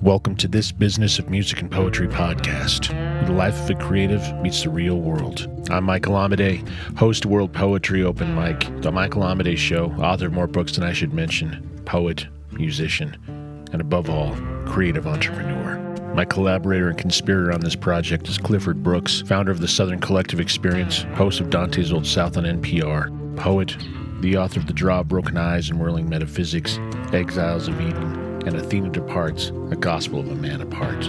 Welcome to this Business of Music and Poetry podcast, where the life of a creative meets the real world. I'm Michael Amidei, host of World Poetry Open Mic, The Michael Amidei Show, author of more books than I should mention, poet, musician, and above all, creative entrepreneur. My collaborator and conspirator on this project is Clifford Brooks, founder of the Southern Collective Experience, host of Dante's Old South on NPR, poet, the author of The Draw of Broken Eyes and Whirling Metaphysics, Exiles of Eden, and Athena Departs, A Gospel of a Man Apart.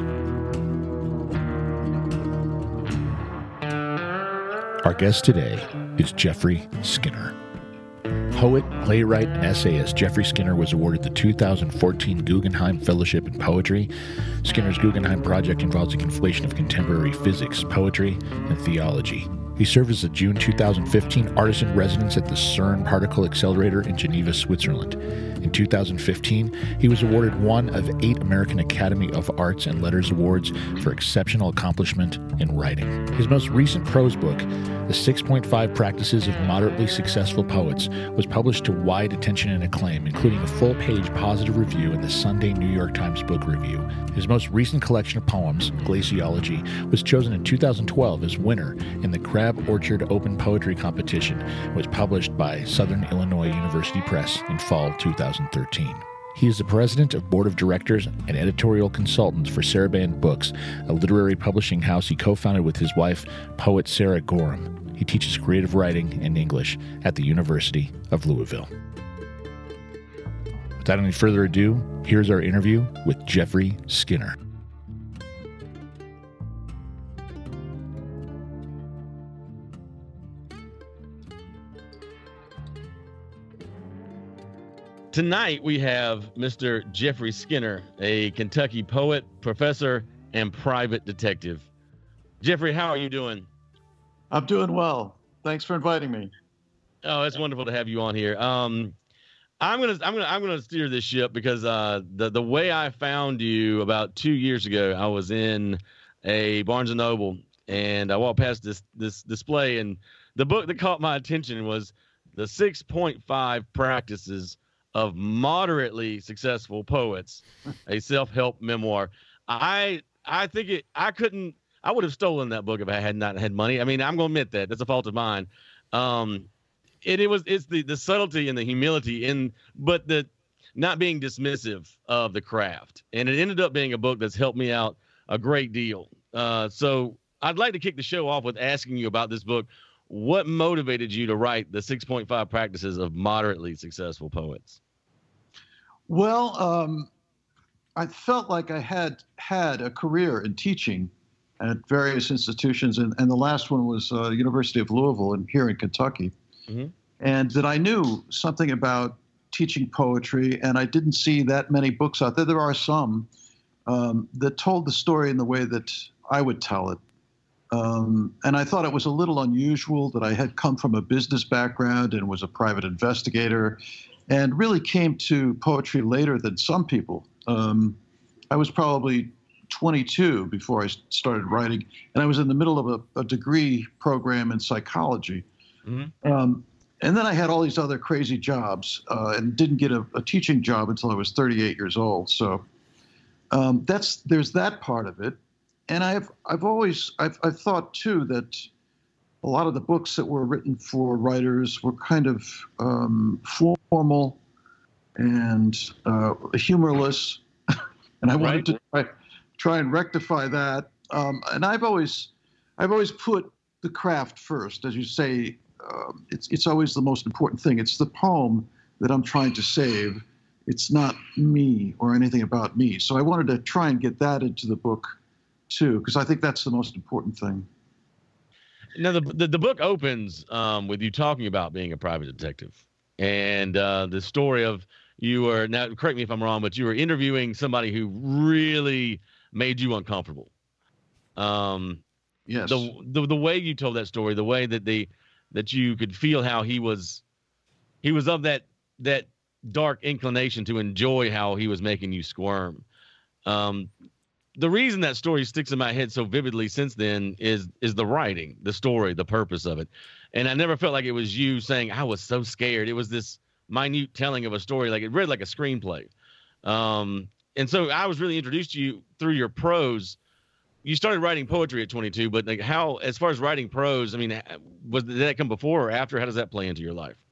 Our guest today is Jeffrey Skinner. Poet, playwright, and essayist Jeffrey Skinner was awarded the 2014 Guggenheim Fellowship in Poetry. Skinner's Guggenheim project involves a conflation of contemporary physics, poetry, and theology. He served as a June 2015 artist in residence at the CERN Particle Accelerator in Geneva, Switzerland. In 2015, he was awarded one of 8 American Academy of Arts and Letters Awards for exceptional accomplishment in writing. His most recent prose book, The 6.5 Practices of Moderately Successful Poets, was published to wide attention and acclaim, including a full-page positive review in the Sunday New York Times Book Review. His most recent collection of poems, Glaciology, was chosen in 2012 as winner in the Crab Orchard Open Poetry Competition and was published by Southern Illinois University Press in fall 2013. He is the president of board of directors and editorial consultant for Saraband Books, a literary publishing house he co-founded with his wife, poet Sarah Gorham. He teaches creative writing and English at the University of Louisville. Without any further ado, here's our interview with Jeffrey Skinner. Tonight we have Mr. Jeffrey Skinner, a Kentucky poet, professor, and private detective. Jeffrey, how are you doing? I'm doing well. Thanks for inviting me. Oh, it's wonderful to have you on here. I'm gonna steer this ship because the way I found you about 2 years ago, I was in a Barnes and Noble and I walked past this display, and the book that caught my attention was The 6.5 Practices of Moderately Successful Poets, a self-help memoir. I would have stolen that book if I had not had money. I mean, I'm going to admit that. That's a fault of mine. It's the subtlety and the humility but the not being dismissive of the craft. And it ended up being a book that's helped me out a great deal. So I'd like to kick the show off with asking you about this book. What motivated you to write the 6.5 Practices of Moderately Successful Poets? Well, I felt like I had a career in teaching at various institutions, and the last one was University of Louisville here in Kentucky, and that I knew something about teaching poetry, and I didn't see that many books out there. There are some that told the story in the way that I would tell it. And I thought it was a little unusual that I had come from a business background and was a private investigator and really came to poetry later than some people. I was probably 22 before I started writing, and I was in the middle of a degree program in psychology. And then I had all these other crazy jobs and didn't get a teaching job until I was 38 years old. So there's that part of it. And I've thought too that a lot of the books that were written for writers were kind of formal and humorless, and I wanted to try and rectify that. And I've always put the craft first, as you say. It's always the most important thing. It's the poem that I'm trying to save. It's not me or anything about me. So I wanted to try and get that into the book too, because I think that's the most important thing. Now, the book opens with you talking about being a private detective, and the story of now correct me if I'm wrong, but you were interviewing somebody who really made you uncomfortable. Yes. The way you told that story, the way that you could feel how he was of that dark inclination to enjoy how he was making you squirm. The reason that story sticks in my head so vividly since then is the writing, the story, the purpose of it. And I never felt like it was you saying, I was so scared. It was this minute telling of a story, like it read like a screenplay. so I was really introduced to you through your prose. You started writing poetry at 22, but like how, as far as writing prose, I mean, did that come before or after? How does that play into your life?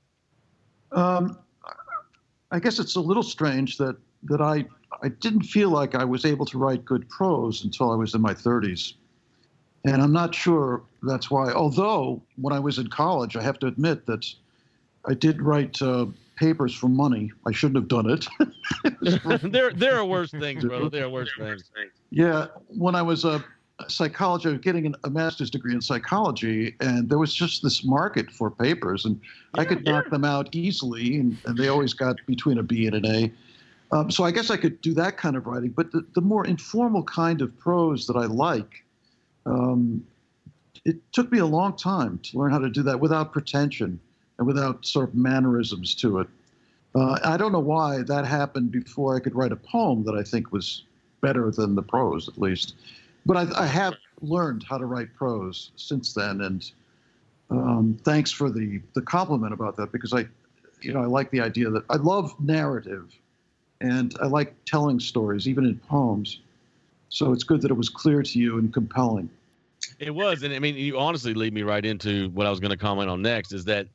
I guess it's a little strange that I didn't feel like I was able to write good prose until I was in my 30s. And I'm not sure that's why. Although when I was in college, I have to admit that I did write papers for money. I shouldn't have done it. There are worse things, brother. There are worse things. Yeah, when I was a psychologist, I was getting a master's degree in psychology, and there was just this market for papers, and I could knock them out easily, and they always got between a B and an A. So I guess I could do that kind of writing, but the more informal kind of prose that I like, it took me a long time to learn how to do that without pretension and without sort of mannerisms to it. I don't know why that happened before I could write a poem that I think was better than the prose, at least. But I have learned how to write prose since then, and thanks for the compliment about that, because I like the idea that I love narrative, and I like telling stories, even in poems. So it's good that it was clear to you and compelling. It was, and I mean, you honestly lead me right into what I was going to comment on next, is that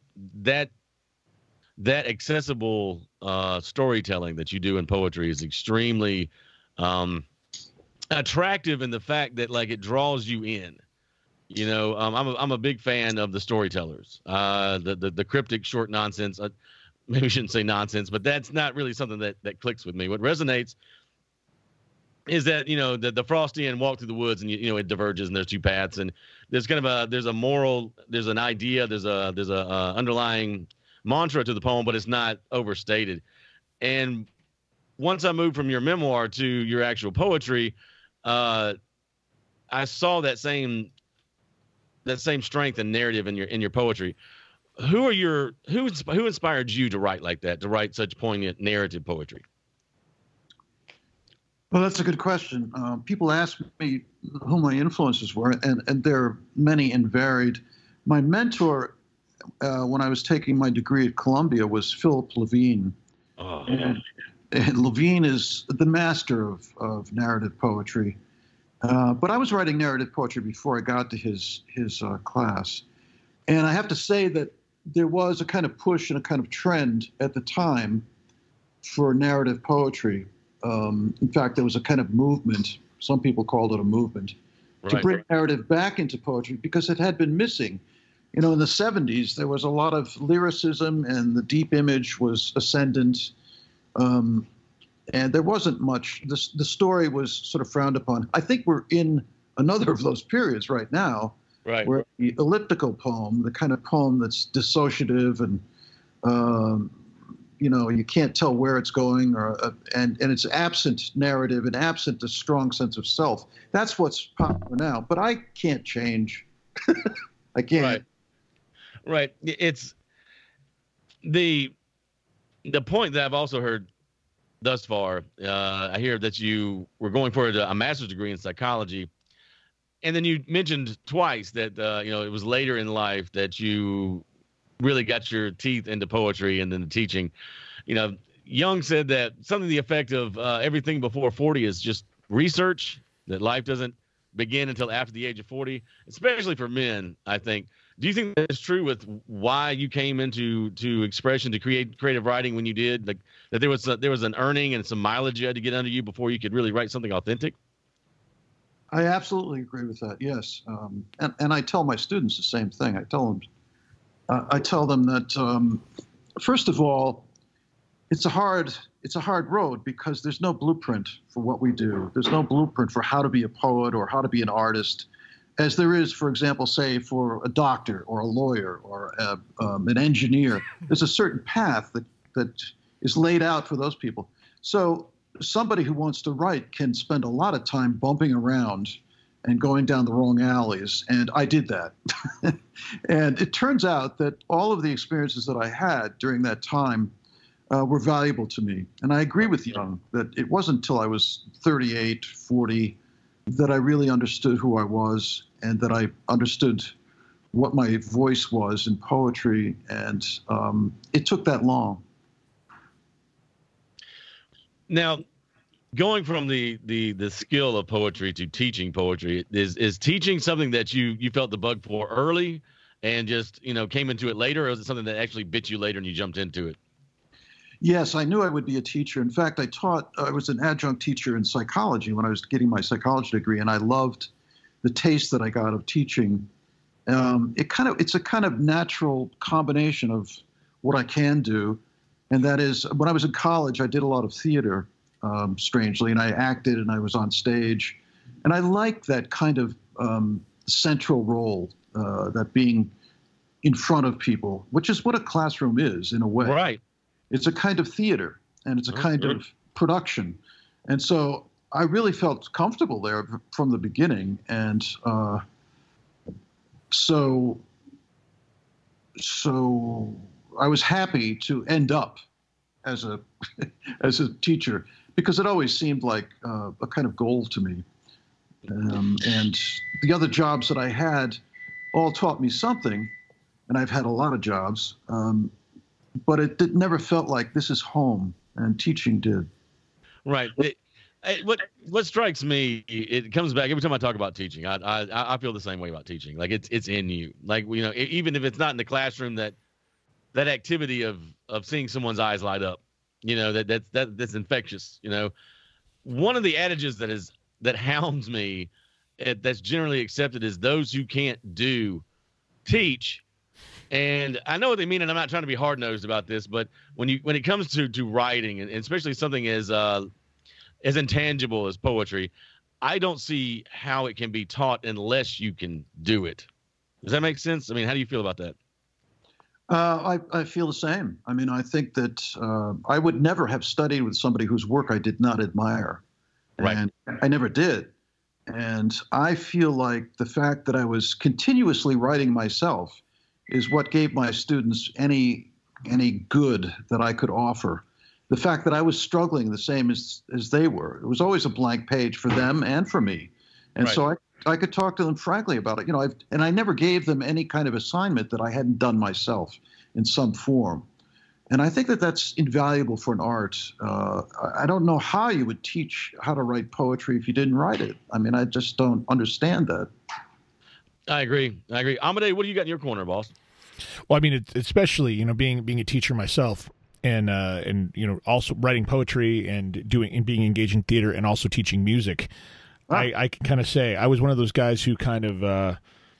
accessible storytelling that you do in poetry is extremely attractive in the fact that like it draws you in. You know, I'm a big fan of the storytellers, the cryptic short nonsense. Maybe I shouldn't say nonsense, but that's not really something that clicks with me. What resonates is that, you know, the Frostian walk through the woods, and you know it diverges and there's two paths, and there's kind of there's a moral, there's an idea, there's a underlying mantra to the poem, but it's not overstated. And once I moved from your memoir to your actual poetry, I saw that same strength and narrative in your poetry. Who inspired you to write like that, to write such poignant narrative poetry? Well, that's a good question. People ask me who my influences were, and they're many and varied. My mentor, when I was taking my degree at Columbia, was Philip Levine. Oh. And Levine is the master of narrative poetry. But I was writing narrative poetry before I got to his class. And I have to say that there was a kind of push and a kind of trend at the time for narrative poetry. In fact, there was a kind of movement, some people called it a movement, to bring narrative back into poetry because it had been missing. You know, in the 70s, there was a lot of lyricism and the deep image was ascendant. And there wasn't much. The story was sort of frowned upon. I think we're in another of those periods right now, where the elliptical poem, the kind of poem that's dissociative and, you know, you can't tell where it's going, and it's absent narrative and absent a strong sense of self. That's what's popular now. But I can't change. I can't. Right. It's the point that I've also heard thus far. I hear that you were going for a master's degree in psychology, and then you mentioned twice that you know, it was later in life that you really got your teeth into poetry and then the teaching. You know, Jung said that something to the effect of everything before 40 is just research, that life doesn't begin until after the age of 40, especially for men, I think. Do you think that's true with why you came into expression, to create creative writing when you did? Like that there was an earning and some mileage you had to get under you before you could really write something authentic? I absolutely agree with that. Yes, and I tell my students the same thing. I tell them that first of all, it's a hard road because there's no blueprint for what we do. There's no blueprint for how to be a poet or how to be an artist, as there is, for example, say for a doctor or a lawyer or an engineer. There's a certain path that is laid out for those people. So somebody who wants to write can spend a lot of time bumping around and going down the wrong alleys, and I did that. And it turns out that all of the experiences that I had during that time were valuable to me. And I agree with Jung that it wasn't until I was 38, 40, that I really understood who I was and that I understood what my voice was in poetry. And it took that long. Now, going from the skill of poetry to teaching poetry, is teaching something that you felt the bug for early and just, came into it later, or is it something that actually bit you later and you jumped into it? Yes, I knew I would be a teacher. In fact, I was an adjunct teacher in psychology when I was getting my psychology degree, and I loved the taste that I got of teaching. It's a kind of natural combination of what I can do. And that is, when I was in college, I did a lot of theater, strangely, and I acted and I was on stage. And I liked that kind of central role, that being in front of people, which is what a classroom is in a way. Right. It's a kind of theater, and it's a kind of production. And so I really felt comfortable there from the beginning. And so I was happy to end up as a teacher, because it always seemed like a kind of goal to me. And the other jobs that I had all taught me something, and I've had a lot of jobs, but it never felt like this is home, and teaching did. Right. What strikes me, it comes back every time I talk about teaching. I feel the same way about teaching. Like it's in you. Like, even if it's not in the classroom, that activity of seeing someone's eyes light up, that's infectious. One of the adages that hounds me, that's generally accepted, is those who can't do teach. And I know what they mean, and I'm not trying to be hard-nosed about this, but when it comes to writing, and especially something as intangible as poetry, I don't see how it can be taught unless you can do it. Does that make sense? I mean, how do you feel about that? I feel the same. I mean, I think that I would never have studied with somebody whose work I did not admire. Right. And I never did. And I feel like the fact that I was continuously writing myself is what gave my students any good that I could offer. The fact that I was struggling the same as they were. It was always a blank page for them and for me. And right. So I could talk to them frankly about it. And I never gave them any kind of assignment that I hadn't done myself in some form. And I think that that's invaluable for an art. I don't know how you would teach how to write poetry if you didn't write it. I mean, I just don't understand that. I agree. Amedée, what do you got in your corner, boss? Well, I mean, especially, being a teacher myself, and also writing poetry and being engaged in theater, and also teaching music. Oh. I can kind of say I was one of those guys who kind of,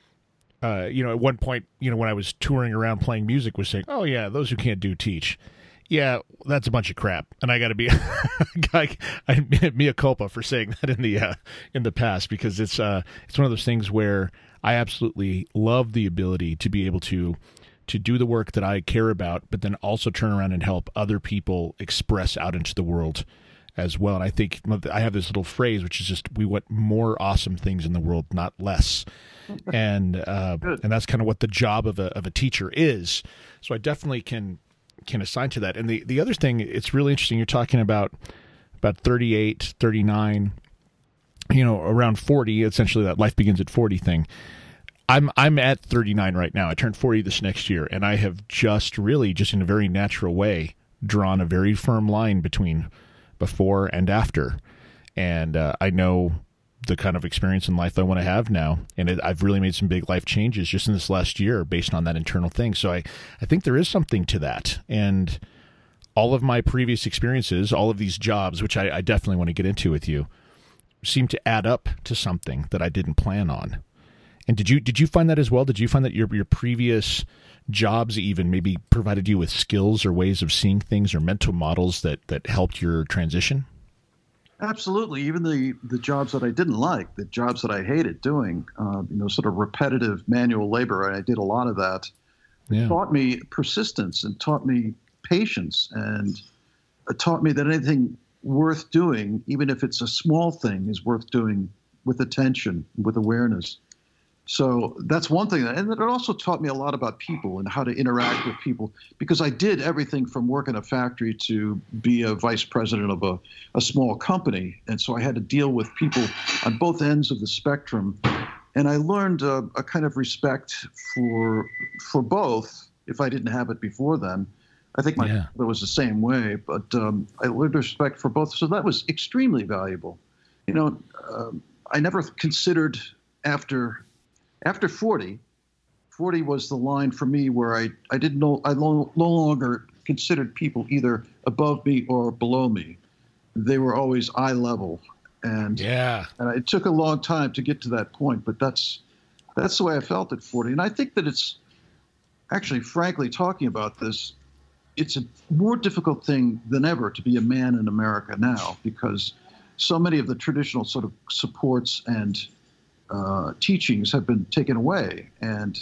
at one point, when I was touring around playing music, was saying, "Oh yeah, those who can't do teach." Yeah, that's a bunch of crap, and I got to be mea culpa for saying that in the past, because it's one of those things where I absolutely love the ability to be able to do the work that I care about, but then also turn around and help other people express out into the world as well. And I think I have this little phrase, which is just, we want more awesome things in the world, not less. And that's kind of what the job of a teacher is. So I definitely can assign to that. And the other thing, it's really interesting. You're talking about 38, 39, around 40, essentially that life begins at 40 thing. I'm at 39 right now. I turned 40 this next year, and I have just in a very natural way drawn a very firm line between before and after. And I know the kind of experience in life I want to have now, and I've really made some big life changes just in this last year based on that internal thing. So I think there is something to that. And all of my previous experiences, all of these jobs, which I definitely want to get into with you, seem to add up to something that I didn't plan on. And did you find that as well? Did you find that your previous jobs even maybe provided you with skills or ways of seeing things or mental models that helped your transition? Absolutely. Even the jobs that I didn't like, the jobs that I hated doing, sort of repetitive manual labor, and I did a lot of that, taught me persistence and taught me patience, and taught me that anything worth doing, even if it's a small thing, is worth doing with attention, with awareness. So that's one thing. And it also taught me a lot about people and how to interact with people, because I did everything from work in a factory to be a vice president of a small company. And so I had to deal with people on both ends of the spectrum. And I learned a kind of respect for both, if I didn't have it before then. I think my father was the same way, but I learned respect for both. So that was extremely valuable. I never considered after 40 was the line for me where I didn't know, I no longer considered people either above me or below me. They were always eye level. And it took a long time to get to that point, but that's the way I felt at 40. And I think that it's actually, frankly, talking about this, it's a more difficult thing than ever to be a man in America now, because so many of the traditional sort of supports and teachings have been taken away. And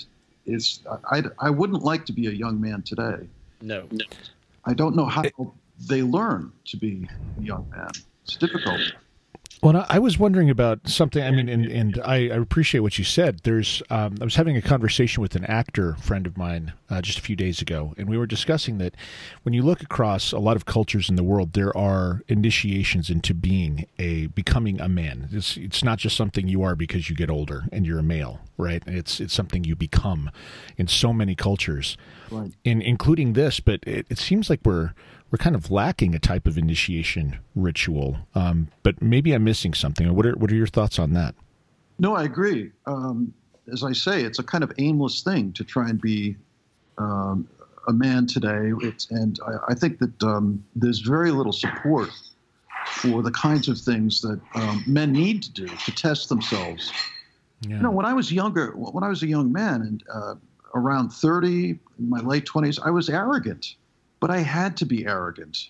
I wouldn't like to be a young man today. No. I don't know how they learn to be a young man. It's difficult. Well, I was wondering about something. I mean, and I appreciate what you said. I was having a conversation with an actor friend of mine just a few days ago, and we were discussing that when you look across a lot of cultures in the world, there are initiations into becoming a man. It's not just something you are because you get older and you're a male, right? It's something you become in so many cultures, right, including this. But it seems like we're kind of lacking a type of initiation ritual, but maybe I'm missing something. What are your thoughts on that? No, I agree. As I say, it's a kind of aimless thing to try and be a man today. I think that there's very little support for the kinds of things that men need to do to test themselves. Yeah. When I was a young man and around 30, in my late 20s, I was arrogant. But I had to be arrogant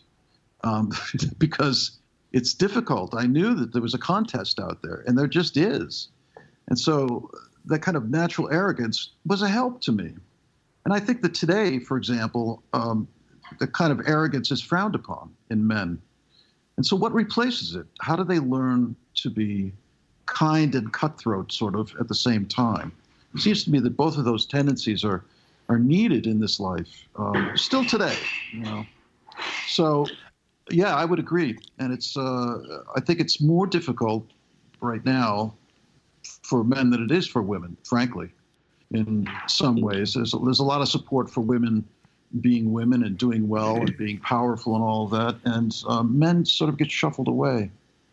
because it's difficult. I knew that there was a contest out there, and there just is. And so that kind of natural arrogance was a help to me. And I think that today, for example, the kind of arrogance is frowned upon in men. And so what replaces it? How do they learn to be kind and cutthroat sort of at the same time? It seems to me that both of those tendencies are needed in this life, still today, So, yeah, I would agree. And I think it's more difficult right now for men than it is for women, frankly, in some ways. There's a lot of support for women being women and doing well and being powerful and all of that. And men sort of get shuffled away.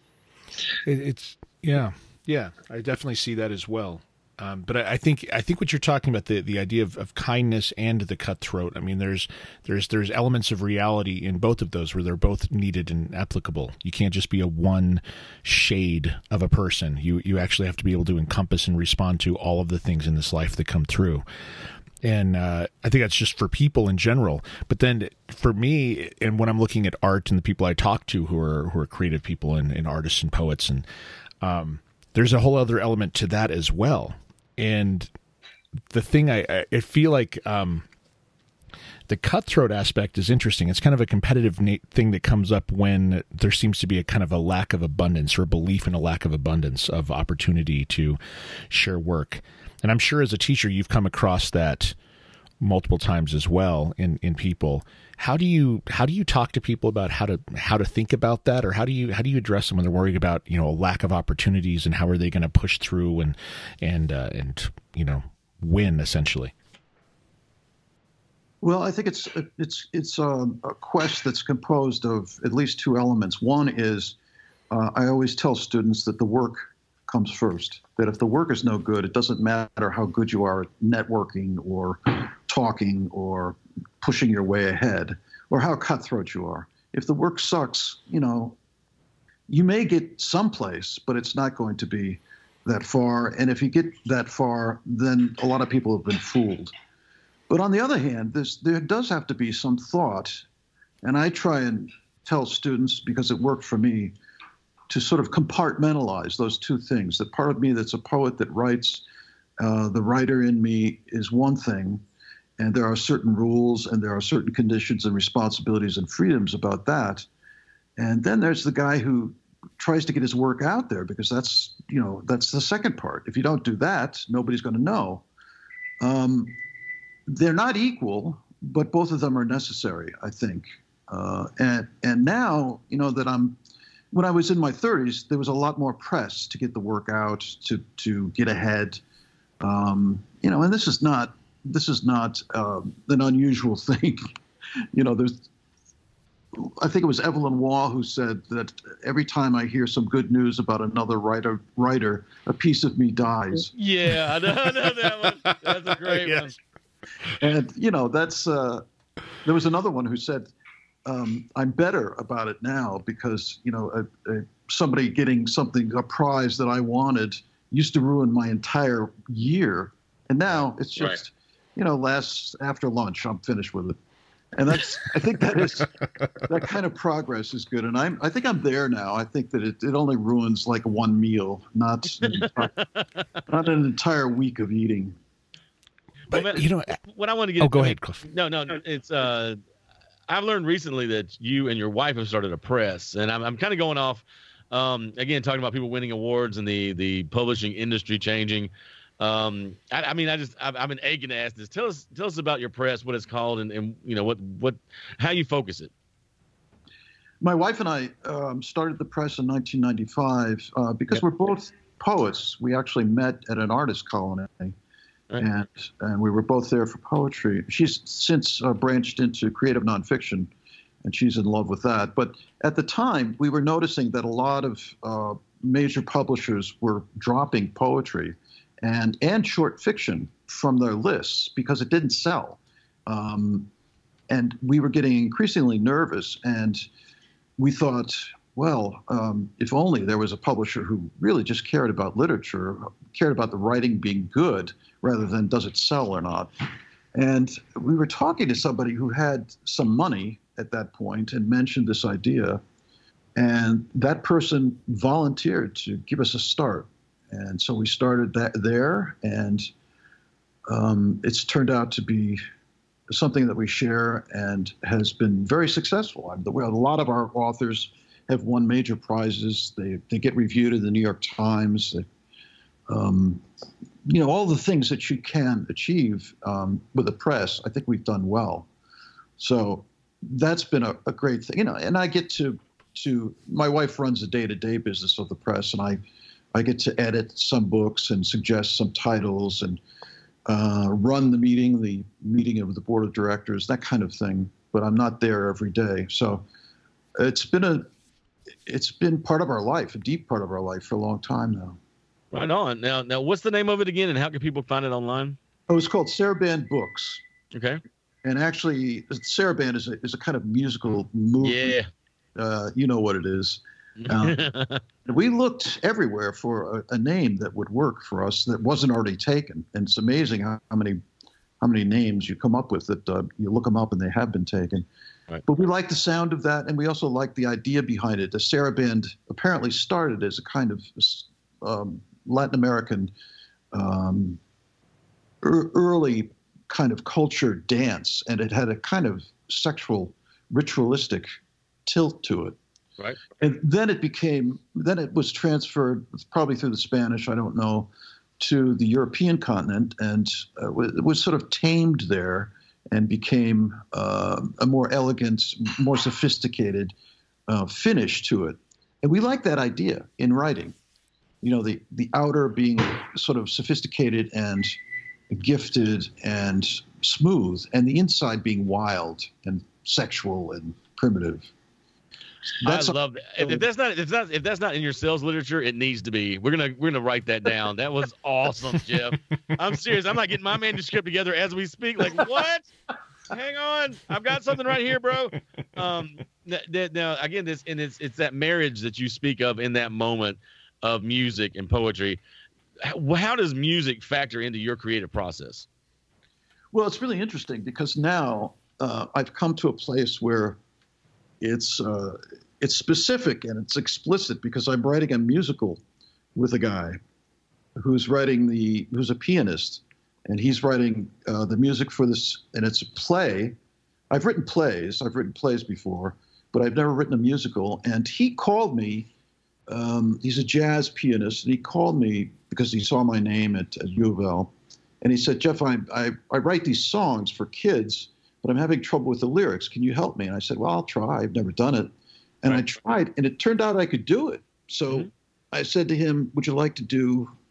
Yeah, I definitely see that as well. But I think what you're talking about, the idea of kindness and the cutthroat. I mean, there's elements of reality in both of those where they're both needed and applicable. You can't just be a one shade of a person. You actually have to be able to encompass and respond to all of the things in this life that come through. And I think that's just for people in general. But then for me, and when I'm looking at art and the people I talk to who are creative people and artists and poets, and there's a whole other element to that as well. And the thing I feel like the cutthroat aspect is interesting. It's kind of a competitive thing that comes up when there seems to be a kind of a lack of abundance or a belief in a lack of abundance of opportunity to share work. And I'm sure as a teacher, you've come across that multiple times as well in people. How do you talk to people about how to think about that, or how do you address them when they're worried about a lack of opportunities, and how are they going to push through and win essentially? Well, I think it's a quest that's composed of at least two elements. One is I always tell students that the work comes first. That if the work is no good, it doesn't matter how good you are at networking or talking or pushing your way ahead, or how cutthroat you are. If the work sucks, you may get someplace, but it's not going to be that far. And if you get that far, then a lot of people have been fooled. But on the other hand, there does have to be some thought. And I try and tell students, because it worked for me, to sort of compartmentalize those two things. The part of me that's a poet that writes, the writer in me is one thing, and there are certain rules and there are certain conditions and responsibilities and freedoms about that. And then there's the guy who tries to get his work out there, because that's the second part. If you don't do that, nobody's going to know. They're not equal, but both of them are necessary, I think. And now, that when I was in my 30s, there was a lot more press to get the work out, to get ahead. And this is not an unusual thing I think it was Evelyn Waugh who said that every time I hear some good news about another writer, a piece of me dies. Yeah, I know that one. That's a great one. And that's there was another one who said, I'm better about it now because somebody getting a prize that I wanted used to ruin my entire year, and now it's just last after lunch I'm finished with it. And I think that kind of progress is good. And I think I'm there now. I think that it only ruins like one meal, not an entire week of eating. But what I want to get. Oh, go ahead, Cliff. No. It's I've learned recently that you and your wife have started a press, and I'm kind of going off. Again, talking about people winning awards and the publishing industry changing. I've been aching to ask this. Tell us about your press, what it's called, and how you focus it. My wife and I started the press in 1995 because we're both poets. We actually met at an artist colony, and we were both there for poetry. She's since branched into creative nonfiction, and she's in love with that. But at the time, we were noticing that a lot of major publishers were dropping poetry and short fiction from their lists because it didn't sell. And we were getting increasingly nervous, and we thought, well, if only there was a publisher who really just cared about literature, cared about the writing being good rather than does it sell or not. And we were talking to somebody who had some money at that point and mentioned this idea, and that person volunteered to give us a start. And so we started there, and it's turned out to be something that we share and has been very successful. A lot of our authors have won major prizes. They get reviewed in the New York Times. All the things that you can achieve with a press, I think we've done well. So that's been a great thing. And I get to my wife runs the day-to-day business of the press, and I get to edit some books and suggest some titles and run the meeting of the board of directors, that kind of thing. But I'm not there every day. So it's been part of our life, a deep part of our life for a long time now. Right on. Now, what's the name of it again, and how can people find it online? Oh, it's called Saraband Books. Okay. And actually, Saraband is a kind of musical movie. Yeah. You know what it is. We looked everywhere for a name that would work for us that wasn't already taken, and it's amazing how many names you come up with that you look them up and they have been taken. Right. But we like the sound of that, and we also like the idea behind it. The Saraband apparently started as a kind of Latin American early kind of culture dance, and it had a kind of sexual, ritualistic tilt to it. Right. And then it was transferred, probably through the Spanish, I don't know, to the European continent, and it was sort of tamed there and became a more elegant, more sophisticated finish to it. And we like that idea in writing. The outer being sort of sophisticated and gifted and smooth, and the inside being wild and sexual and primitive. I love that. If that's not in your sales literature, it needs to be. We're gonna write that down. That was awesome, Jeff. I'm serious. I'm not getting my manuscript together as we speak. Like, what? Hang on, I've got something right here, bro. Now again, it's that marriage that you speak of in that moment of music and poetry. How does music factor into your creative process? Well, it's really interesting because now I've come to a place where it's specific and it's explicit because I'm writing a musical with a guy who's a pianist, and he's writing the music for this, and it's a play. I've written plays before, but I've never written a musical. And he called me. He's a jazz pianist, and he called me because he saw my name at U of L, and he said, "Jeff, I write these songs for kids, but I'm having trouble with the lyrics. Can you help me?" And I said, "Well, I'll try. I've never done it." And I tried, and it turned out I could do it. So I said to him, "Would you like to do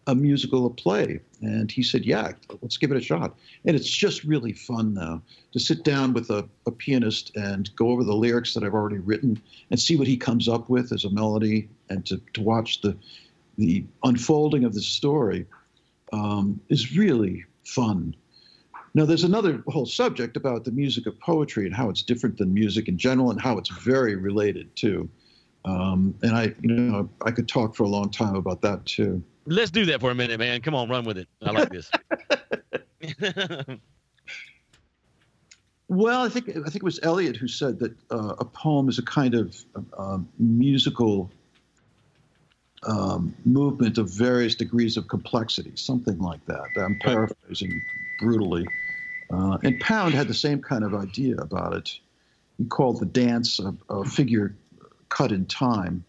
a musical, a play? And he said, yeah, let's give it a shot. And it's just really fun now to sit down with a pianist and go over the lyrics that I've already written and see what he comes up with as a melody, and to watch the unfolding of the story is really fun. Now, there's another whole subject about the music of poetry and how it's different than music in general, and how it's very related too. And I could talk for a long time about that too. Let's do that for a minute, man. Come on, run with it. I like this. Well, I think it was Eliot who said that a poem is a kind of musical movement of various degrees of complexity, something like that. I'm paraphrasing brutally. And Pound had the same kind of idea about it. He called the dance a figure cut in time.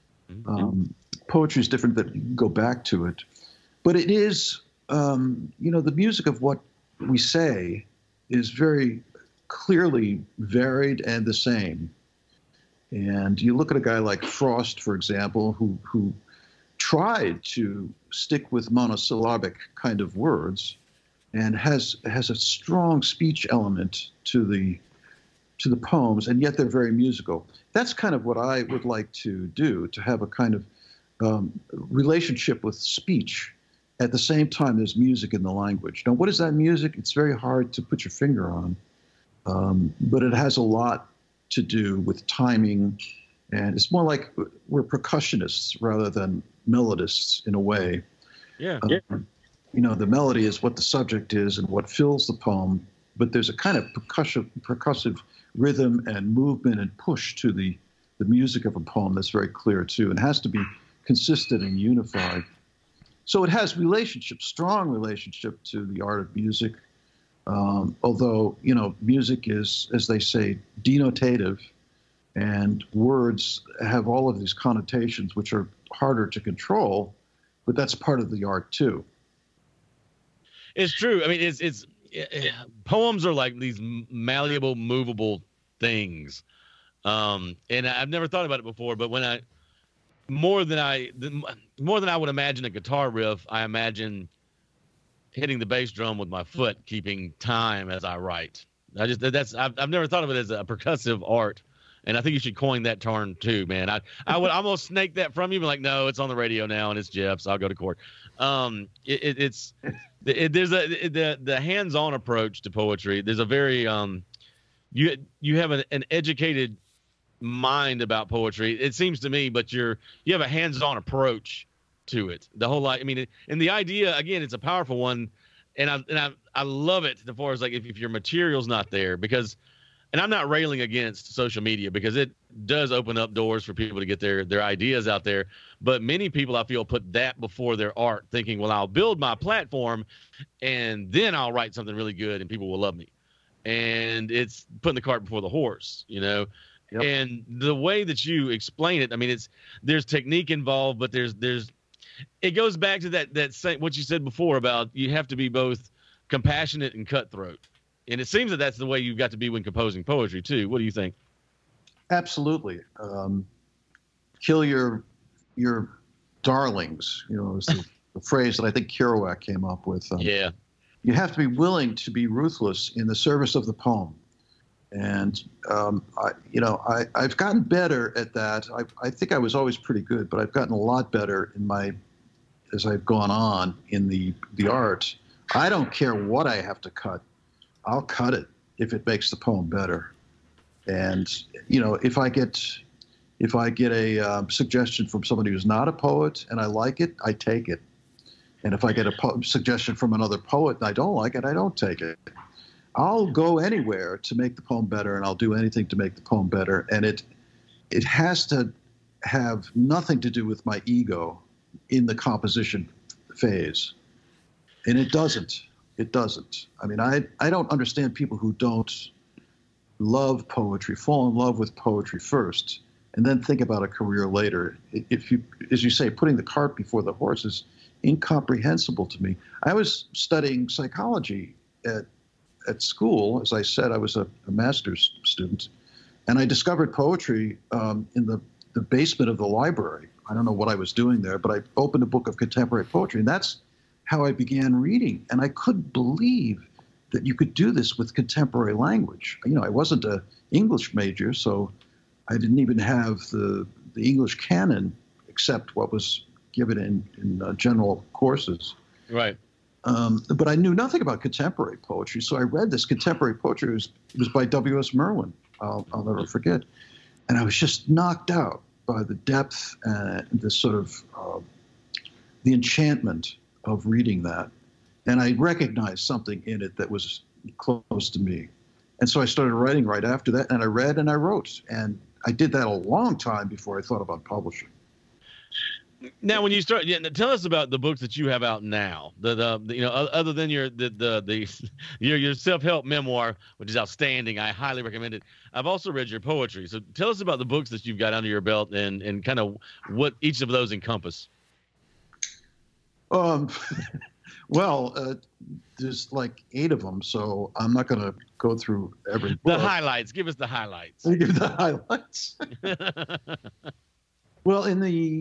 Poetry is different, that you can go back to it. But it is, the music of what we say is very clearly varied and the same. And you look at a guy like Frost, for example, who tried to stick with monosyllabic kind of words, and has a strong speech element to the poems, and yet they're very musical. That's kind of what I would like to do, to have a kind of relationship with speech at the same time there's music in the language. Now, what is that music? It's very hard to put your finger on, but it has a lot to do with timing, and it's more like we're percussionists rather than melodists in a way. Yeah. The melody is what the subject is and what fills the poem, but there's a kind of percussive rhythm and movement and push to the music of a poem that's very clear too, and has to be consistent and unified. So it has strong relationship to the art of music, although, music is, as they say, denotative, and words have all of these connotations which are harder to control, but that's part of the art too. It's true. I mean, poems are like these malleable, movable things. And I've never thought about it before, but when more than I would imagine a guitar riff, I imagine hitting the bass drum with my foot, keeping time as I write. I've never thought of it as a percussive art. And I think you should coin that term too, man. I would almost snake that from you, but like, no, it's on the radio now and it's Jeff's. I'll go to court. There's the hands-on approach to poetry. There's a very you have an educated mind about poetry, it seems to me, but you have a hands-on approach to it. The whole lot. I mean, and the idea, again, it's a powerful one, and I love it as far as like if your material's not there, because. And I'm not railing against social media, because it does open up doors for people to get their ideas out there. But many people, I feel, put that before their art, thinking, well, I'll build my platform and then I'll write something really good and people will love me. And it's putting the cart before the horse, Yep. And the way that you explain it, I mean, there's technique involved, but it goes back to that same, what you said before about you have to be both compassionate and cutthroat. And it seems that that's the way you've got to be when composing poetry too. What do you think? Absolutely. Kill your darlings, is the phrase that I think Kerouac came up with. Yeah. You have to be willing to be ruthless in the service of the poem. And, I've gotten better at that. I think I was always pretty good, but I've gotten a lot better as I've gone on in the art. I don't care what I have to cut. I'll cut it if it makes the poem better. And, if I get a suggestion from somebody who's not a poet and I like it, I take it. And if I get a suggestion from another poet and I don't like it, I don't take it. I'll go anywhere to make the poem better, and I'll do anything to make the poem better. And it has to have nothing to do with my ego in the composition phase. And it doesn't. It doesn't. I mean, I don't understand people who don't love poetry, fall in love with poetry first, and then think about a career later. If you, as you say, putting the cart before the horse is incomprehensible to me. I was studying psychology at school. As I said, I was a master's student, and I discovered poetry in the basement of the library I don't know what I was doing there, but I opened a book of contemporary poetry, and that's how I began reading. And I couldn't believe that you could do this with contemporary language. I wasn't an English major, so I didn't even have the English canon except what was given in general courses. Right. But I knew nothing about contemporary poetry, so I read this contemporary poetry. It was by W.S. Merwin. I'll never forget. And I was just knocked out by the depth and the sort of the enchantment of reading that. And I recognized something in it that was close to me. And so I started writing right after that, and I read and I wrote. And I did that a long time before I thought about publishing. Now, when you start, tell us about the books that you have out now. Other than your self-help memoir, which is outstanding. I highly recommend it. I've also read your poetry. So tell us about the books that you've got under your belt and kind of what each of those encompass. Well, there's like 8 of them, so I'm not going to go through every book. The highlights. Give us the highlights. Give the highlights. Well, in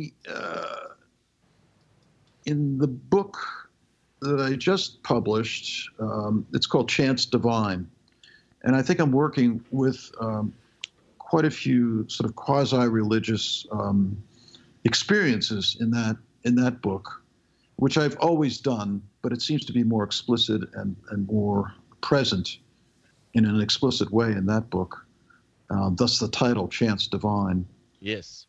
the book that I just published, it's called Chants Divine, and I think I'm working with quite a few sort of quasi-religious experiences in that book, which I've always done, but it seems to be more explicit and more present in an explicit way in that book. Thus the title, Chants Divine. Yes.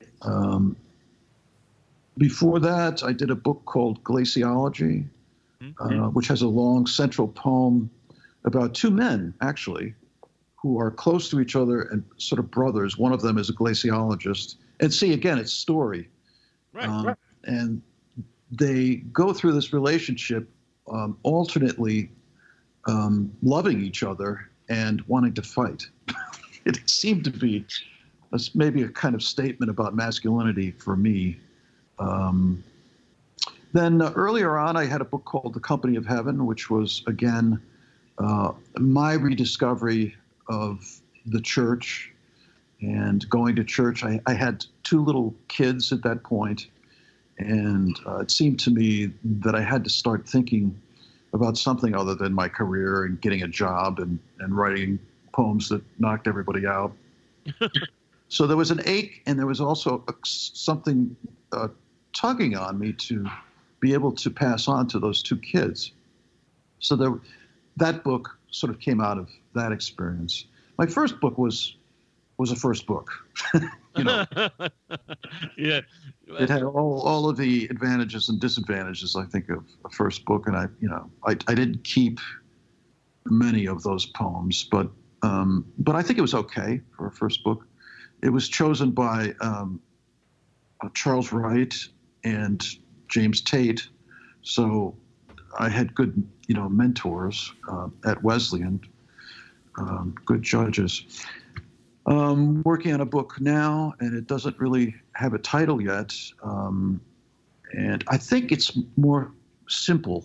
Before that, I did a book called Glaciology, which has a long central poem about 2 men, actually, who are close to each other and sort of brothers. One of them is a glaciologist. And see, again, it's story. Right. And they go through this relationship alternately loving each other and wanting to fight. It seemed to be maybe a kind of statement about masculinity for me. Then earlier on, I had a book called The Company of Heaven, which was, again, my rediscovery of the church and going to church. I had 2 little kids at that point, and it seemed to me that I had to start thinking about something other than my career and getting a job and writing poems that knocked everybody out. So there was an ache, and there was also something tugging on me to be able to pass on to those 2 kids. So that book sort of came out of that experience. My first book was a first book. Yeah. It had all of the advantages and disadvantages, I think, of a first book, and I didn't keep many of those poems, but I think it was okay for a first book. It was chosen by Charles Wright and James Tate, so I had good, mentors at Wesleyan, good judges. Working on a book now, and it doesn't really have a title yet, and I think it's more simple.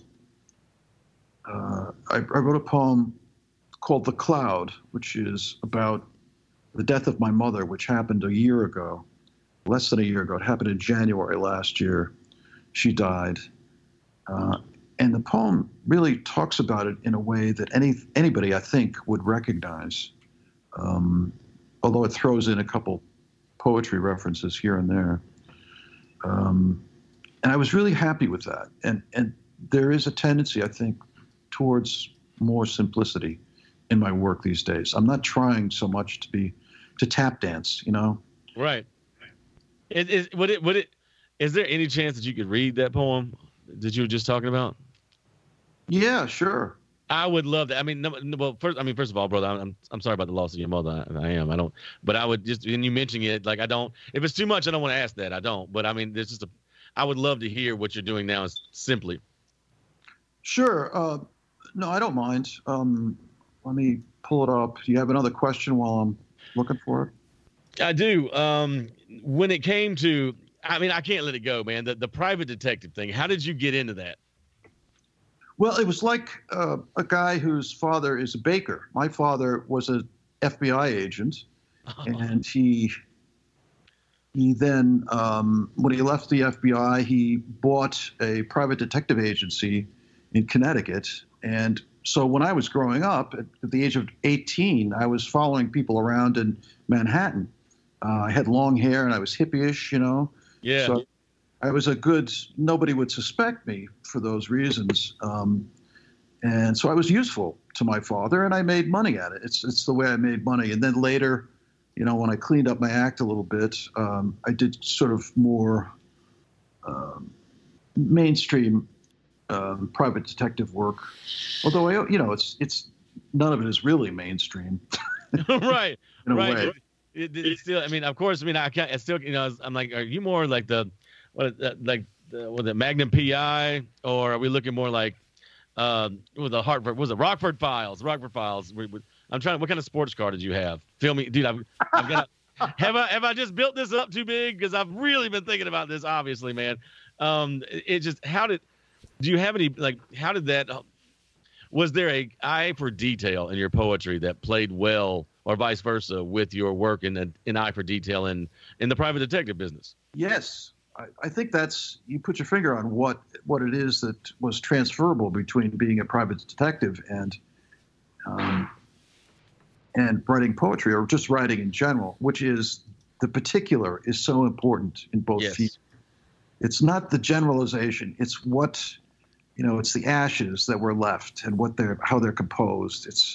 I wrote a poem called The Cloud, which is about the death of my mother, which happened a year ago, less than a year ago. It happened in January last year. She died. And the poem really talks about it in a way that anybody, I think, would recognize, although it throws in a couple poetry references here and there. And I was really happy with that. And there is a tendency, I think, towards more simplicity in my work these days. I'm not trying so much to tap dance, Right. Is there any chance that you could read that poem that you were just talking about? Yeah, sure. I would love that. I mean, first of all, brother, I'm sorry about the loss of your mother. I don't. But I would just, when you mention it, like I don't. If it's too much, I don't want to ask that. I don't. But I mean, there's just I would love to hear what you're doing now. Is simply. Sure. No, I don't mind. Let me pull it up. Do you have another question while I'm looking for it? I do. When it came to, I mean, I can't let it go, man. The private detective thing. How did you get into that? Well, it was like a guy whose father is a baker. My father was an FBI agent, and he He then, when he left the FBI, he bought a private detective agency in Connecticut. And so when I was growing up, at the age of 18, I was following people around in Manhattan. I had long hair and I was hippie-ish, Yeah. So I was nobody would suspect me for those reasons. And so I was useful to my father, and I made money at it. It's the way I made money. And then later, when I cleaned up my act a little bit, I did sort of more mainstream private detective work. Although it's none of it is really mainstream. Right. In a right. way. It's still. I mean, of course. I mean, I can't. It's still. I'm like, are you more like the Magnum PI, or are we looking more like with the Hartford? Was it Rockford Files? Rockford Files. I'm trying. What kind of sports car did you have? Feel me, dude. I've got. Have I just built this up too big? Because I've really been thinking about this. Obviously, man. It just. Do you have any how did that? Was there a eye for detail in your poetry that played well, or vice versa, with your work in eye for detail in the private detective business? Yes, I think you put your finger on what it is that was transferable between being a private detective and writing poetry, or just writing in general, which is the particular is so important in both fields. It's not the generalization. It's what, it's the ashes that were left and how they're composed. It's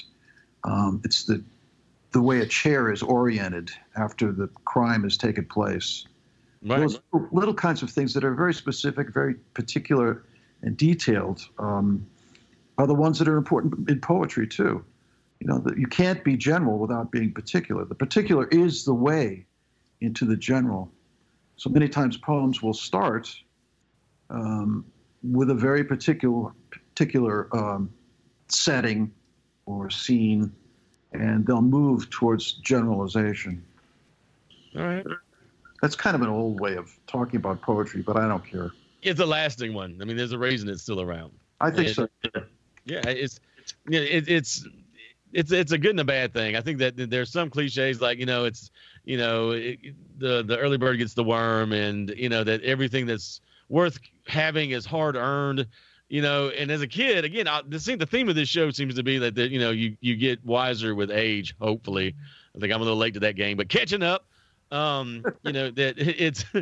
the way a chair is oriented after the crime has taken place. Right. Those little kinds of things that are very specific, very particular, and detailed are the ones that are important in poetry too. That you can't be general without being particular. The particular is the way into the general. So many times poems will start with a very particular setting or scene, and they'll move towards generalization. All right. That's kind of an old way of talking about poetry, but I don't care. It's a lasting one. I mean, there's a reason it's still around. I think so. Yeah, it's a good and a bad thing. I think that there's some cliches like, it's, the early bird gets the worm, and, that everything that's worth having is hard earned, and as a kid, again, the theme of this show seems to be that, you get wiser with age, hopefully. I think I'm a little late to that game, but catching up, that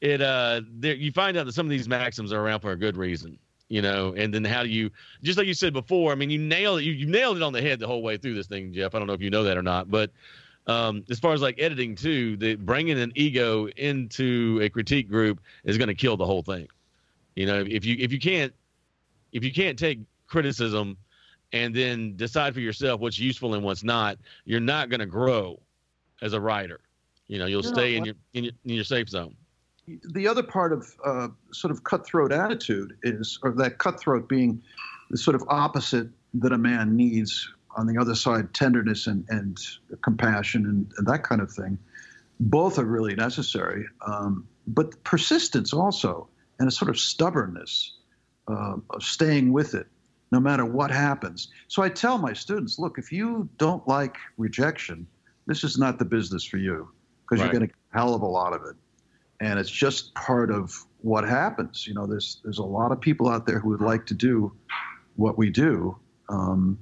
you find out that some of these maxims are around for a good reason. And then how do you, just like you said before, I mean, you nailed it on the head the whole way through this thing, Jeff. I don't know if you know that or not, but as far as like editing too, bringing an ego into a critique group is going to kill the whole thing. If you can't take criticism and then decide for yourself what's useful and what's not, you're not going to grow as a writer. You'll stay in your safe zone. The other part of sort of cutthroat attitude or that cutthroat being the sort of opposite that a man needs on the other side, tenderness and compassion and that kind of thing. Both are really necessary, but persistence also, and a sort of stubbornness of staying with it no matter what happens. So I tell my students, look, if you don't like rejection, this is not the business for you, because you're going to get a hell of a lot of it. And it's just part of what happens. There's a lot of people out there who would like to do what we do. And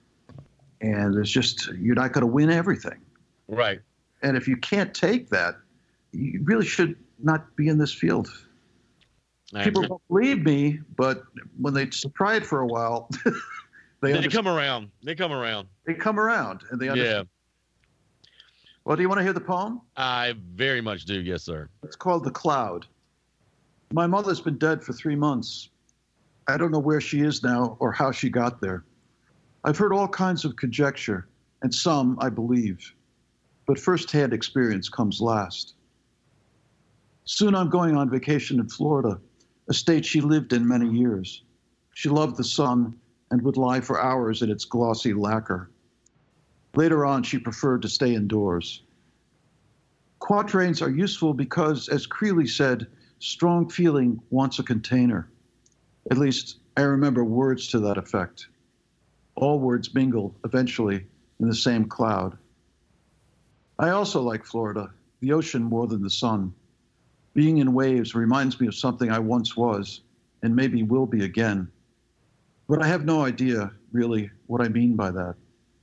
it's just, you're not going to win everything. Right. And if you can't take that, you really should not be in this field. People don't believe me, but when they try it for a while, they come around. They come around. They come around and they understand. Yeah. Well, do you want to hear the poem? I very much do. Yes, sir. It's called The Cloud. My mother's been dead for 3 months. I don't know where she is now or how she got there. I've heard all kinds of conjecture, and some I believe, but firsthand experience comes last. Soon I'm going on vacation in Florida, a state she lived in many years. She loved the sun and would lie for hours in its glossy lacquer. Later on, she preferred to stay indoors. Quatrains are useful because, as Creeley said, strong feeling wants a container. At least, I remember words to that effect. All words mingle, eventually, in the same cloud. I also like Florida. the ocean more than the sun. Being in waves reminds me of something I once was and maybe will be again. But I have no idea, really, what I mean by that.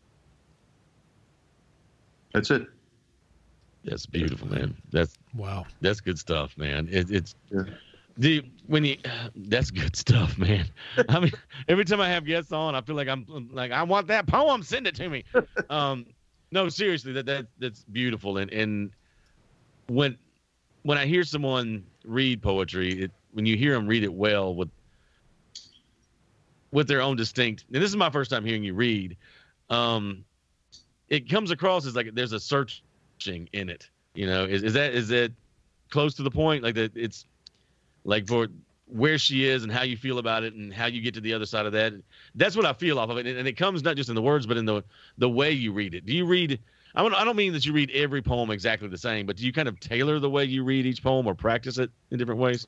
That's it. That's beautiful, man. That's wow. That's good stuff, man. It's Yeah. That's good stuff, man. I mean, every time I have guests on, I feel like I'm like, I want that poem. Send it to me. No, seriously, that's beautiful. And when I hear someone read poetry, when you hear them read it well with their own distinct, and this is my first time hearing you read, it comes across as like there's a searching in it. You know, is it close to the point? Like that, it's like for where she is and how you feel about it and how you get to the other side of that. That's what I feel off of it, and it comes not just in the words, but in the way you read it. Do you read? I don't mean that you read every poem exactly the same, but do you kind of tailor the way you read each poem or practice it in different ways?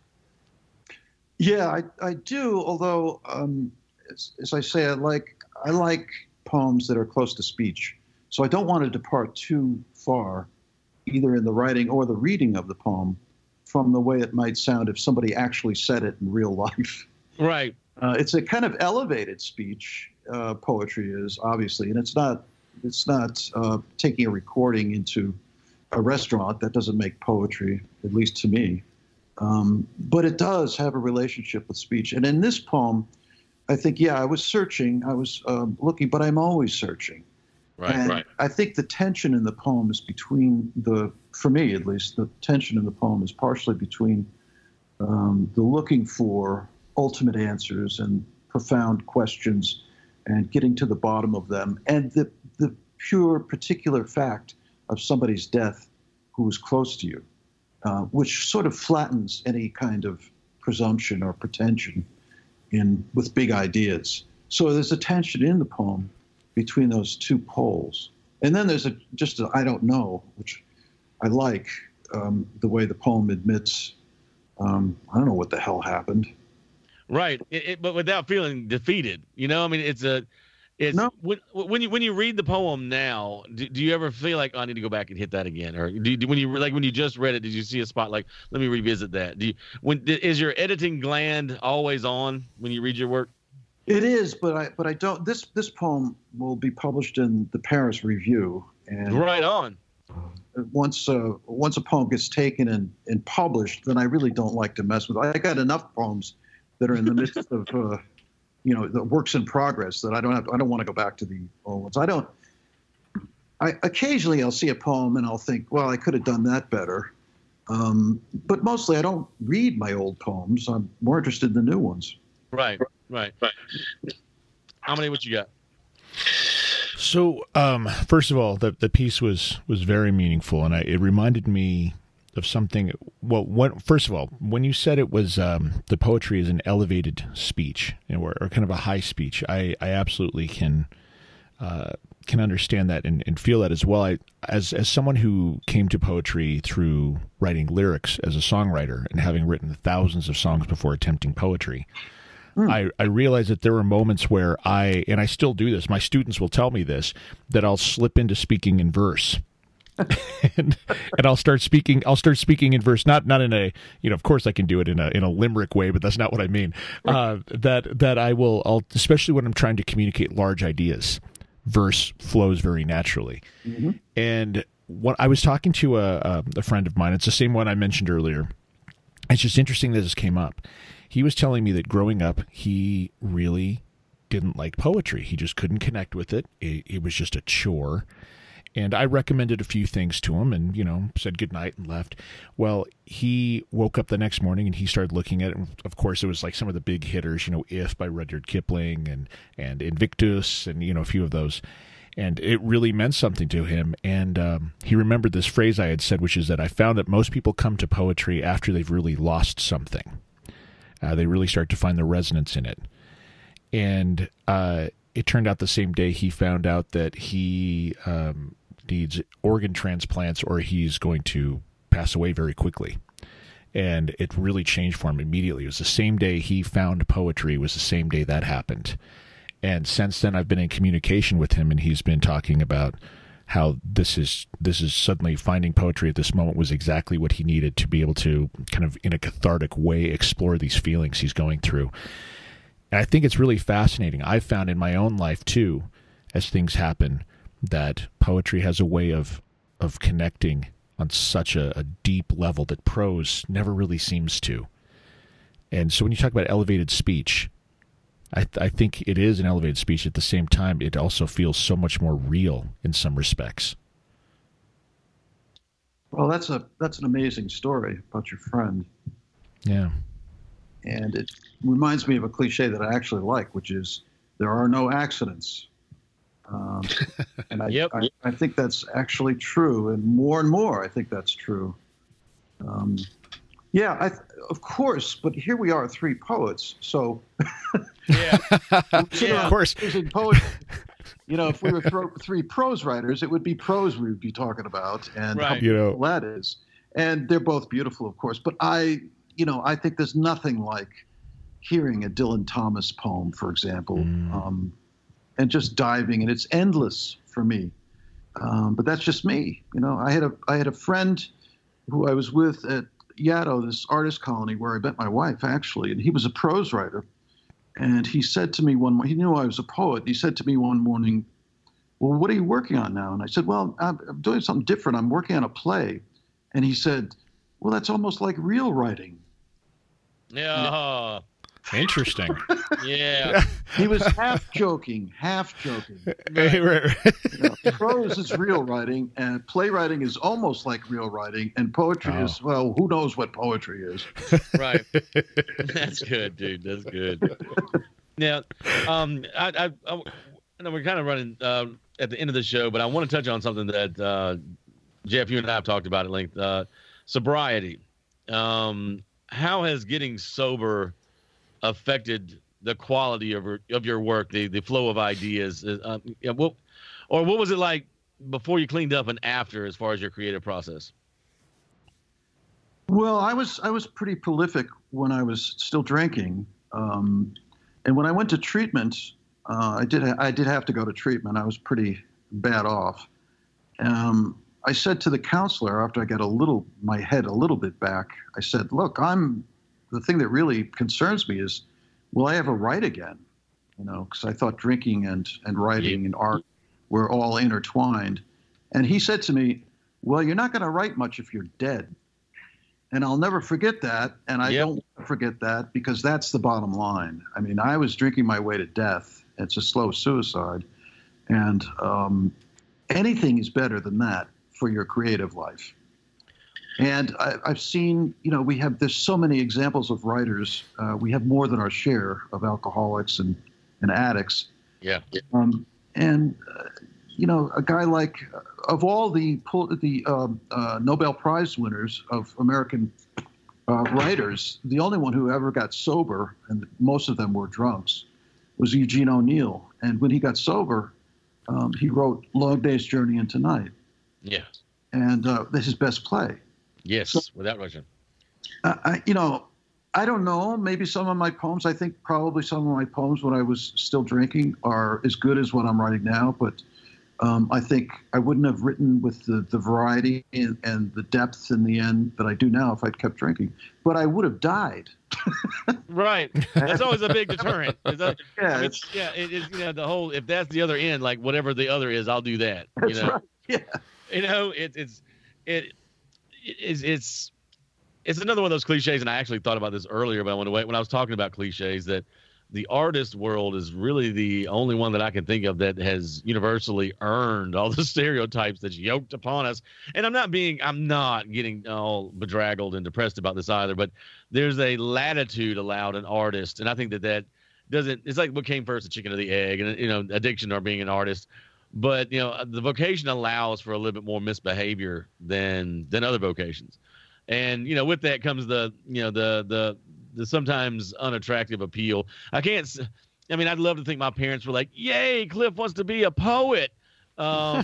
Yeah, I do. Although, as I say, I like poems that are close to speech. So I don't want to depart too far, either in the writing or the reading of the poem, from the way it might sound if somebody actually said it in real life. Right. It's a kind of elevated speech. Poetry is, obviously, and it's not taking a recording into a restaurant. That doesn't make poetry, at least to me. But it does have a relationship with speech. And in this poem, I think, I was searching, I was looking, but I'm always searching. Right. I think the tension in the poem is for me at least, the tension in the poem is partially between the looking for ultimate answers and profound questions and getting to the bottom of them, and the pure particular fact of somebody's death who was close to you, which sort of flattens any kind of presumption or pretension with big ideas. So there's a tension in the poem between those two poles. And then there's just a I don't know, which I like, the way the poem admits, I don't know what the hell happened. Right. But without feeling defeated, you know, I mean, no. When you read the poem now, do you ever feel like, oh, I need to go back and hit that again? Or when you just read it, did you see a spot like, let me revisit that? Is your editing gland always on when you read your work? It is, but I don't. This poem will be published in the Paris Review, and right on. Once a poem gets taken and published, then I really don't like to mess with it. I got enough poems that are in the midst of the works in progress that I don't want to go back to the old ones. Occasionally I'll see a poem and I'll think, well, I could have done that better. But mostly I don't read my old poems. I'm more interested in the new ones. Right. How many? What you got? So, first of all, the piece was very meaningful, and it reminded me of something. Well, first of all, when you said it was the poetry is an elevated speech, or kind of a high speech, I absolutely can understand that and feel that as well. As someone who came to poetry through writing lyrics as a songwriter and having written thousands of songs before attempting poetry. I realized that there were moments where and I still do this, my students will tell me this, that I'll slip into speaking in verse. and I'll start speaking in verse, not in a, of course I can do it in a limerick way, but that's not what I mean. That I'll, especially when I'm trying to communicate large ideas, verse flows very naturally. Mm-hmm. And I was talking to a friend of mine, it's the same one I mentioned earlier. It's just interesting that this came up. He was telling me that growing up, he really didn't like poetry. He just couldn't connect with it. It was just a chore. And I recommended a few things to him and, said goodnight and left. Well, he woke up the next morning and he started looking at it. And of course, it was like some of the big hitters, If by Rudyard Kipling and Invictus and, a few of those. And it really meant something to him. And he remembered this phrase I had said, which is that I found that most people come to poetry after they've really lost something. They really start to find the resonance in it. And it turned out the same day he found out that he needs organ transplants or he's going to pass away very quickly. And it really changed for him immediately. It was the same day he found poetry. It was the same day that happened. And since then, I've been in communication with him, and he's been talking about how this is suddenly finding poetry at this moment was exactly what he needed to be able to kind of in a cathartic way explore these feelings he's going through. And I think it's really fascinating. I've found in my own life too, as things happen, that poetry has a way of connecting on such a deep level that prose never really seems to. And so when you talk about elevated speech, I think it is an elevated speech. At the same time, it also feels so much more real in some respects. Well, that's an amazing story about your friend. Yeah. And it reminds me of a cliche that I actually like, which is there are no accidents. And I think that's actually true, and more I think that's true. Of course, but here we are, three poets, so of course. Poetry. If we were three prose writers, it would be prose we would be talking about, and how beautiful that is. And they're both beautiful, of course, but I think there's nothing like hearing a Dylan Thomas poem, for example, and just diving, and it's endless for me. But that's just me. I had a friend who I was with at Yaddo, this artist colony where I met my wife, actually, and he was a prose writer. And he said to me he knew I was a poet. He said to me one morning, "Well, what are you working on now?" And I said, "Well, I'm doing something different. I'm working on a play." And he said, "Well, that's almost like real writing." Yeah. Interesting. Yeah. He was half joking. Prose is real writing, and playwriting is almost like real writing, and poetry is, well, who knows what poetry is. Right. That's good, dude. That's good. Now, I know we're kind of running at the end of the show, but I want to touch on something that, Jeff, you and I have talked about at length, sobriety. How has getting sober affected the quality of your work, the flow of ideas? What was it like before you cleaned up and after, as far as your creative process? Well, I was pretty prolific when I was still drinking, and when I went to treatment, I did have to go to treatment. I was pretty bad off. I said to the counselor after I got my head a little bit back, I said, "Look, the thing that really concerns me is, will I ever write again?" Because I thought drinking and writing and art were all intertwined. And he said to me, "Well, you're not going to write much if you're dead." And I'll never forget that. And I don't want to forget that, because that's the bottom line. I mean, I was drinking my way to death. It's a slow suicide. And anything is better than that for your creative life. And I've seen, there's so many examples of writers. We have more than our share of alcoholics and addicts. Yeah. A guy like, of all the Nobel Prize winners of American writers, the only one who ever got sober, and most of them were drunks, was Eugene O'Neill. And when he got sober, he wrote Long Day's Journey into Night. Yeah. And that's his best play. Yes, so, without question. I don't know. Maybe some of my poems, I think probably some of my poems when I was still drinking are as good as what I'm writing now. But I think I wouldn't have written with the variety and the depth in the end that I do now if I'd kept drinking. But I would have died. Right. That's always a big deterrent. The whole, if that's the other end, like whatever the other is, I'll do that. That's right. Yeah. It's another one of those cliches, and I actually thought about this earlier, but I went away when I was talking about cliches, that the artist world is really the only one that I can think of that has universally earned all the stereotypes that's yoked upon us. And I'm not getting all bedraggled and depressed about this either, but there's a latitude allowed an artist. And I think that doesn't, it's like what came first, the chicken or the egg, and, addiction or being an artist. But, the vocation allows for a little bit more misbehavior than other vocations. And, with that comes the sometimes unattractive appeal. I'd love to think my parents were like, "Yay, Cliff wants to be a poet." But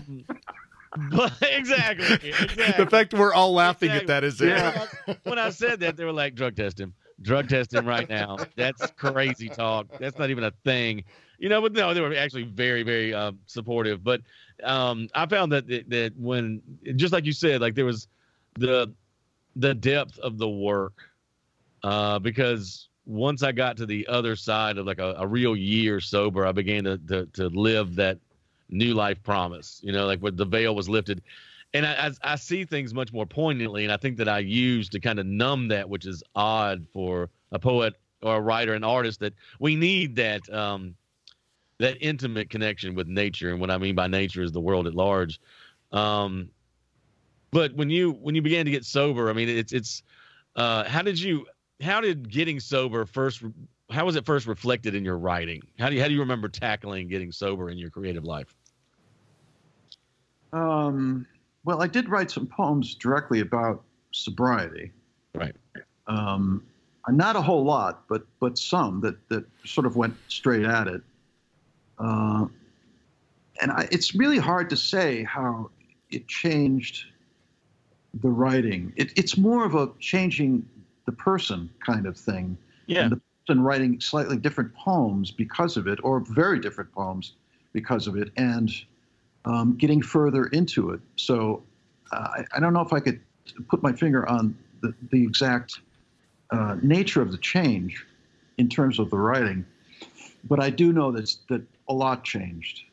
exactly. The fact we're all laughing at that is it. When I said that, they were like, "Drug test him." drug test him right now. That's crazy talk. That's not even a thing. But no, they were actually very, very supportive. But I found that when, just like you said, like there was the depth of the work, because once I got to the other side of like a real year sober, I began to live that new life promise, like when the veil was lifted. And I see things much more poignantly, and I think that I use to kind of numb that, which is odd for a poet or a writer, an artist, that we need that intimate connection with nature. And what I mean by nature is the world at large. But when you began to get sober, I mean, it's how did getting sober how was it first reflected in your writing? How do you remember tackling getting sober in your creative life? Well, I did write some poems directly about sobriety. Right. Not a whole lot, but some that sort of went straight at it. It's really hard to say how it changed the writing. It's more of a changing the person kind of thing. Yeah. And the person writing slightly different poems because of it, or very different poems because of it, and getting further into it. So I don't know if I could put my finger on the exact nature of the change in terms of the writing, but I do know that a lot changed.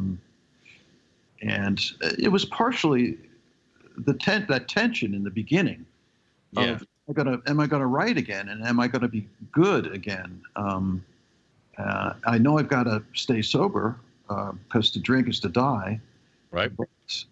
And it was partially that tension in the beginning of, am I gonna write again, and am I gonna be good again? I know I've got to stay sober, because to drink is to die. Right. But,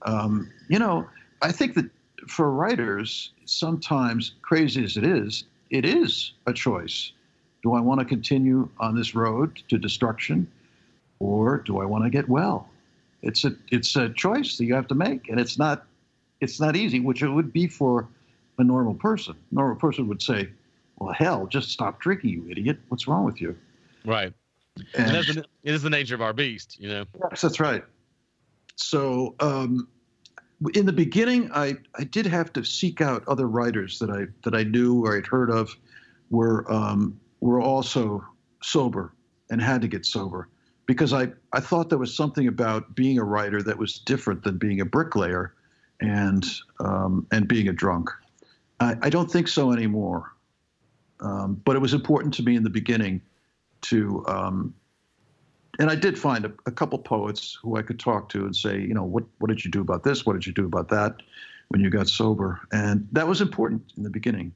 I think that for writers, sometimes, crazy as it is a choice. Do I want to continue on this road to destruction, or do I want to get well? It's a choice that you have to make, and it's not easy, which it would be for a normal person. A normal person would say, well, hell, just stop drinking, you idiot. What's wrong with you? Right. And it is the nature of our beast, Yes, that's right. So in the beginning, I did have to seek out other writers that I knew or I'd heard of were also sober and had to get sober, because I thought there was something about being a writer that was different than being a bricklayer and being a drunk. I don't think so anymore. But it was important to me in the beginning to, and I did find a couple poets who I could talk to and say, what did you do about this? What did you do about that when you got sober? And that was important in the beginning.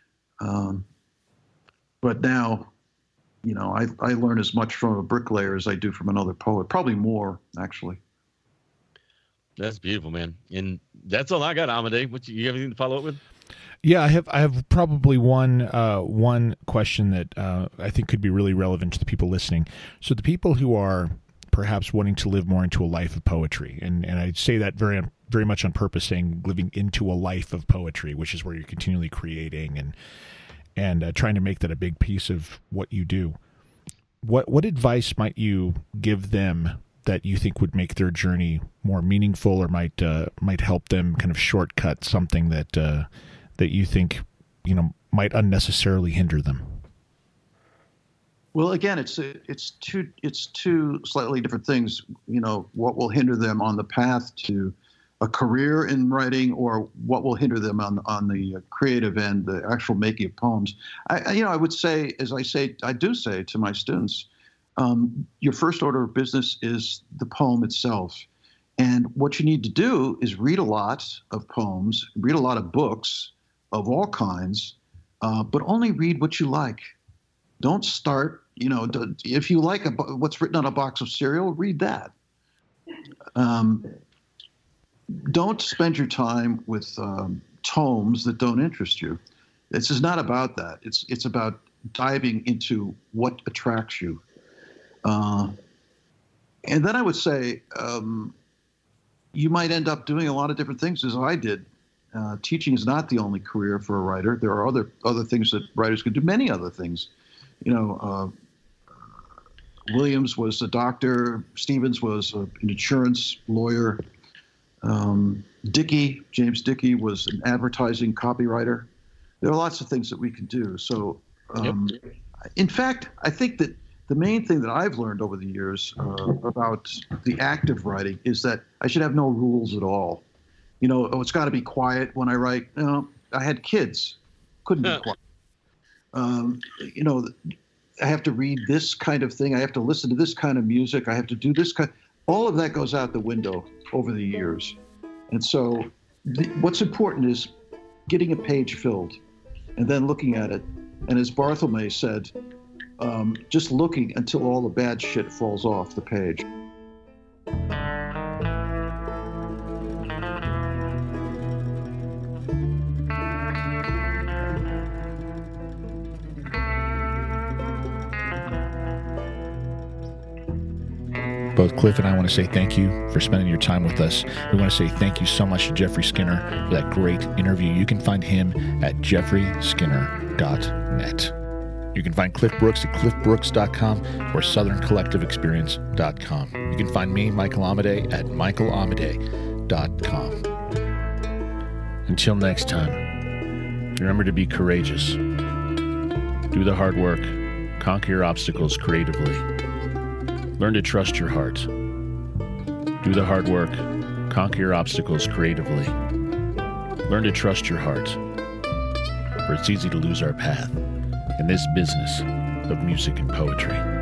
But now, I learn as much from a bricklayer as I do from another poet, probably more, actually. That's beautiful, man. And that's all I got, Amade. You have anything to follow up with? Yeah, I have probably one question that I think could be really relevant to the people listening. So the people who are perhaps wanting to live more into a life of poetry, and I say that very very much on purpose, saying living into a life of poetry, which is where you're continually creating and trying to make that a big piece of what you do. What advice might you give them that you think would make their journey more meaningful, or might help them kind of shortcut something that you think might unnecessarily hinder them? Well, again, it's two slightly different things. What will hinder them on the path to a career in writing, or what will hinder them on the creative end, the actual making of poems. I would say, as I do say to my students, your first order of business is the poem itself. And what you need to do is read a lot of poems, read a lot of books of all kinds, but only read what you like. Don't start, if you like what's written on a box of cereal, read that. Don't spend your time with tomes that don't interest you. This is not about that. It's about diving into what attracts you. And then I would say you might end up doing a lot of different things, as I did. Teaching is not the only career for a writer. There are other things that writers can do, many other things. Williams was a doctor. Stevens was an insurance lawyer. James Dickey was an advertising copywriter. There are lots of things that we can do. So In fact, I think that the main thing that I've learned over the years about the act of writing is that I should have no rules at all. It's got to be quiet when I write. I had kids, couldn't be quiet. I have to read this kind of thing. I have to listen to this kind of music. I have to do this kind. All of that goes out the window over the years. And so what's important is getting a page filled and then looking at it. And as Barthelme said, just looking until all the bad shit falls off the page. Both Cliff and I want to say thank you for spending your time with us. We want to say thank you so much to Jeffrey Skinner for that great interview. You can find him at jeffreyskinner.net. You can find Cliff Brooks at cliffbrooks.com or southerncollectiveexperience.com. You can find me, Michael Amedee, at michaelamedee.com. Until next time, remember to be courageous. Do the hard work. Conquer your obstacles creatively. Learn to trust your heart. Do the hard work. Conquer your obstacles creatively. Learn to trust your heart. For it's easy to lose our path in this business of music and poetry.